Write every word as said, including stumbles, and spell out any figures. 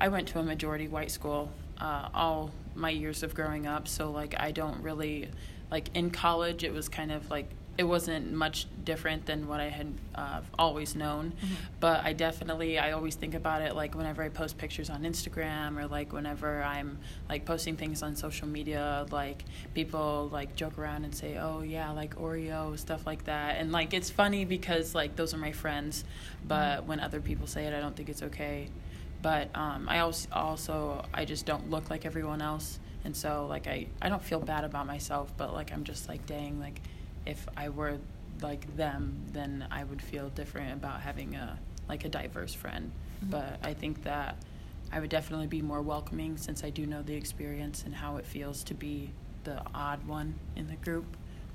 I went to a majority white school uh, all my years of growing up, so like I don't really like in college. It was kind of like it wasn't much different than what I had uh, always known, mm-hmm. but I definitely I always think about it like whenever I post pictures on Instagram or like whenever I'm like posting things on social media, like people like joke around and say, oh yeah, like Oreo, stuff like that, and like it's funny because like those are my friends, but mm-hmm. when other people say it, I don't think it's okay. But um, I also, also I just don't look like everyone else, and so like I, I don't feel bad about myself, but like I'm just like dang, like if I were like them, then I would feel different about having a like a diverse friend. Mm-hmm. But I think that I would definitely be more welcoming since I do know the experience and how it feels to be the odd one in the group.